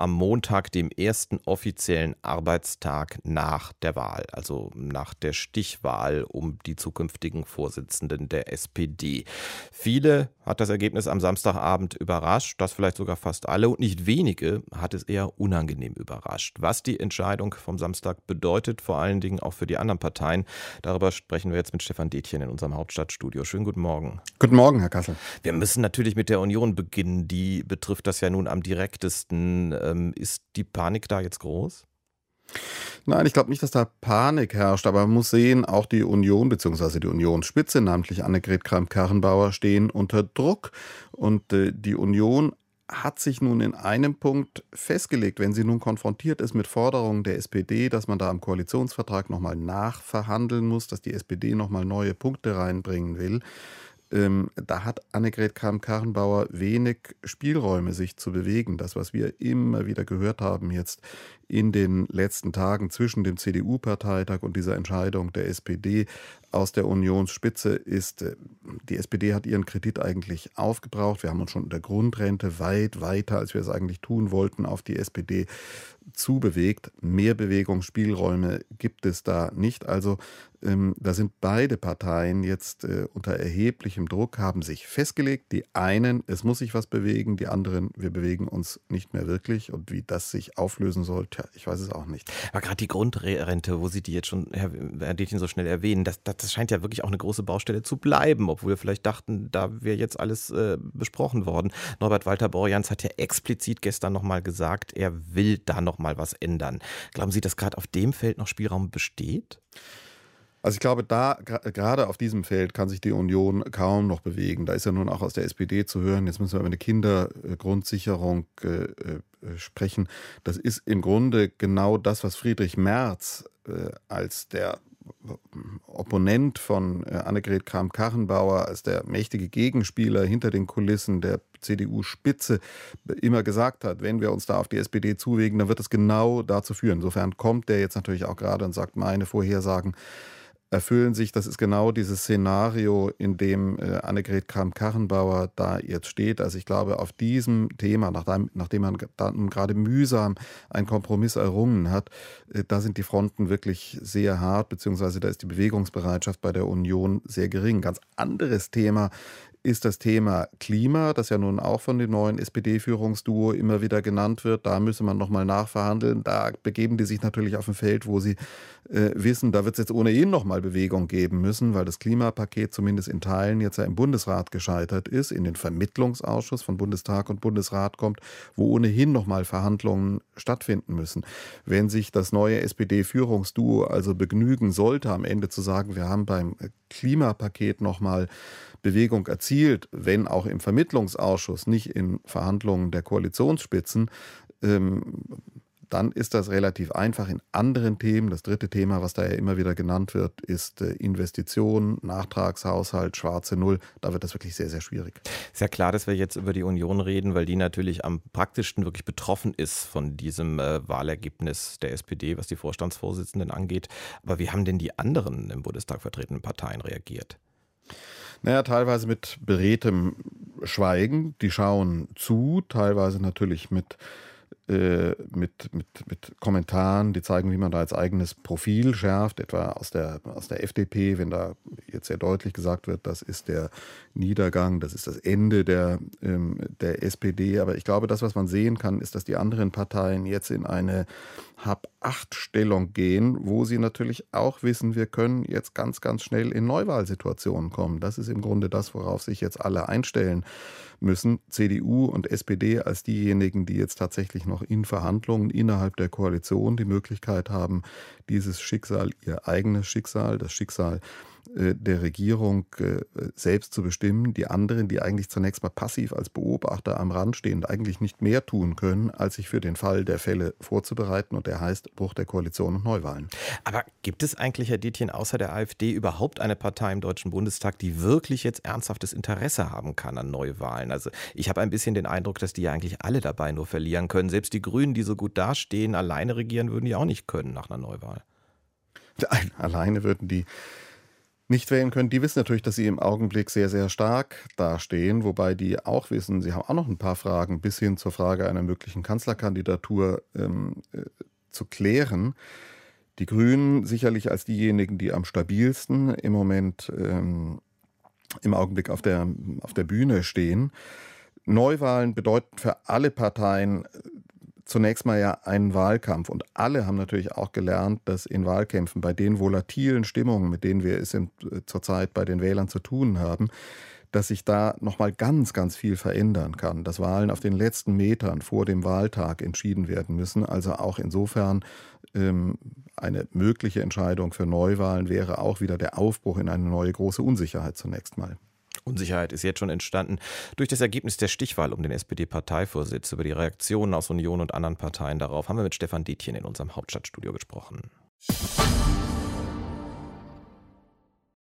am Montag, dem ersten offiziellen Arbeitstag nach der Wahl, also nach der Stichwahl um die zukünftigen Vorsitzenden der SPD. Viele hat das Ergebnis am Samstagabend überrascht, das vielleicht sogar fast alle, und nicht wenige hat es eher unangenehm überrascht. Was die Entscheidung vom Samstag bedeutet, vor allen Dingen auch für die anderen Parteien, darüber sprechen wir jetzt mit Stefan Detjen in unserem Hauptstadtstudio. Schönen guten Morgen. Guten Morgen, Herr Kassel. Wir müssen natürlich mit der Union beginnen, die betrifft das ja nun am direktesten. Ist die Panik da jetzt groß? Nein, ich glaube nicht, dass da Panik herrscht, aber man muss sehen, auch die Union bzw. die Unionsspitze, namentlich Annegret Kramp-Karrenbauer, stehen unter Druck. Und die Union hat sich nun in einem Punkt festgelegt, wenn sie nun konfrontiert ist mit Forderungen der SPD, dass man da am Koalitionsvertrag nochmal nachverhandeln muss, dass die SPD nochmal neue Punkte reinbringen will. Da hat Annegret Kramp-Karrenbauer wenig Spielräume, sich zu bewegen. Das, was wir immer wieder gehört haben jetzt in den letzten Tagen zwischen dem CDU-Parteitag und dieser Entscheidung der SPD aus der Unionsspitze ist, die SPD hat ihren Kredit eigentlich aufgebraucht. Wir haben uns schon in der Grundrente weit weiter, als wir es eigentlich tun wollten, auf die SPD zubewegt. Mehr Bewegungsspielräume gibt es da nicht. Also da sind beide Parteien jetzt unter erheblichem Druck, haben sich festgelegt. Die einen, es muss sich was bewegen, die anderen, wir bewegen uns nicht mehr wirklich. Und wie das sich auflösen soll, tja, ich weiß es auch nicht. Aber gerade die Grundrente, wo Sie die jetzt schon, Herr Detjen, so schnell erwähnen, das scheint ja wirklich auch eine große Baustelle zu bleiben, obwohl wir vielleicht dachten, da wäre jetzt alles besprochen worden. Norbert Walter-Borjans hat ja explizit gestern nochmal gesagt, er will da nochmal was ändern. Glauben Sie, dass gerade auf dem Feld noch Spielraum besteht? Also ich glaube, da gerade auf diesem Feld kann sich die Union kaum noch bewegen. Da ist ja nun auch aus der SPD zu hören, jetzt müssen wir über eine Kindergrundsicherung sprechen. Das ist im Grunde genau das, was Friedrich Merz als der Opponent von Annegret Kramp-Karrenbauer, als der mächtige Gegenspieler hinter den Kulissen der CDU-Spitze immer gesagt hat, wenn wir uns da auf die SPD zuwegen, dann wird es genau dazu führen. Insofern kommt der jetzt natürlich auch gerade und sagt, meine Vorhersagen erfüllen sich. Das ist genau dieses Szenario, in dem Annegret Kramp-Karrenbauer da jetzt steht. Also ich glaube, auf diesem Thema, nachdem man dann gerade mühsam einen Kompromiss errungen hat, da sind die Fronten wirklich sehr hart, beziehungsweise da ist die Bewegungsbereitschaft bei der Union sehr gering. Ganz anderes Thema ist das Thema Klima, das ja nun auch von dem neuen SPD-Führungsduo immer wieder genannt wird. Da müsse man nochmal nachverhandeln. Da begeben die sich natürlich auf ein Feld, wo sie wissen, da wird es jetzt ohnehin nochmal Bewegung geben müssen, weil das Klimapaket zumindest in Teilen jetzt ja im Bundesrat gescheitert ist, in den Vermittlungsausschuss von Bundestag und Bundesrat kommt, wo ohnehin nochmal Verhandlungen stattfinden müssen. Wenn sich das neue SPD-Führungsduo also begnügen sollte, am Ende zu sagen, wir haben beim Klimapaket nochmal Bewegung erzielt, wenn auch im Vermittlungsausschuss, nicht in Verhandlungen der Koalitionsspitzen, dann ist das relativ einfach. In anderen Themen, das dritte Thema, was da ja immer wieder genannt wird, ist Investitionen, Nachtragshaushalt, schwarze Null. Da wird das wirklich sehr, sehr schwierig. Ist ja klar, dass wir jetzt über die Union reden, weil die natürlich am praktischsten wirklich betroffen ist von diesem Wahlergebnis der SPD, was die Vorstandsvorsitzenden angeht. Aber wie haben denn die anderen im Bundestag vertretenen Parteien reagiert? Naja, teilweise mit beredtem Schweigen. Die schauen zu, teilweise natürlich mit Kommentaren, die zeigen, wie man da als eigenes Profil schärft, etwa aus der FDP, wenn da jetzt sehr deutlich gesagt wird, das ist der Niedergang, das ist das Ende der SPD. Aber ich glaube, das, was man sehen kann, ist, dass die anderen Parteien jetzt in eine Hab-Acht-Stellung gehen, wo sie natürlich auch wissen, wir können jetzt ganz, ganz schnell in Neuwahlsituationen kommen. Das ist im Grunde das, worauf sich jetzt alle einstellen müssen. CDU und SPD als diejenigen, die jetzt tatsächlich noch in Verhandlungen innerhalb der Koalition die Möglichkeit haben, dieses Schicksal, ihr eigenes Schicksal, das Schicksal der Regierung selbst zu bestimmen. Die anderen, die eigentlich zunächst mal passiv als Beobachter am Rand stehen, eigentlich nicht mehr tun können, als sich für den Fall der Fälle vorzubereiten. Und der heißt Bruch der Koalition und Neuwahlen. Aber gibt es eigentlich, Herr Detjen, außer der AfD überhaupt eine Partei im Deutschen Bundestag, die wirklich jetzt ernsthaftes Interesse haben kann an Neuwahlen? Also ich habe ein bisschen den Eindruck, dass die ja eigentlich alle dabei nur verlieren können. Selbst die Grünen, die so gut dastehen, alleine regieren würden die auch nicht können nach einer Neuwahl. Alleine würden die nicht wählen können, die wissen natürlich, dass sie im Augenblick sehr, sehr stark dastehen, wobei die auch wissen, sie haben auch noch ein paar Fragen bis hin zur Frage einer möglichen Kanzlerkandidatur zu klären. Die Grünen sicherlich als diejenigen, die am stabilsten im Moment im Augenblick auf der Bühne stehen. Neuwahlen bedeuten für alle Parteien zunächst mal ja einen Wahlkampf. Und alle haben natürlich auch gelernt, dass in Wahlkämpfen bei den volatilen Stimmungen, mit denen wir es zurzeit bei den Wählern zu tun haben, dass sich da nochmal ganz, ganz viel verändern kann. Dass Wahlen auf den letzten Metern vor dem Wahltag entschieden werden müssen. Also auch insofern eine mögliche Entscheidung für Neuwahlen wäre auch wieder der Aufbruch in eine neue große Unsicherheit zunächst mal. Unsicherheit ist jetzt schon entstanden durch das Ergebnis der Stichwahl um den SPD-Parteivorsitz. Über die Reaktionen aus Union und anderen Parteien darauf haben wir mit Stefan Detjen in unserem Hauptstadtstudio gesprochen.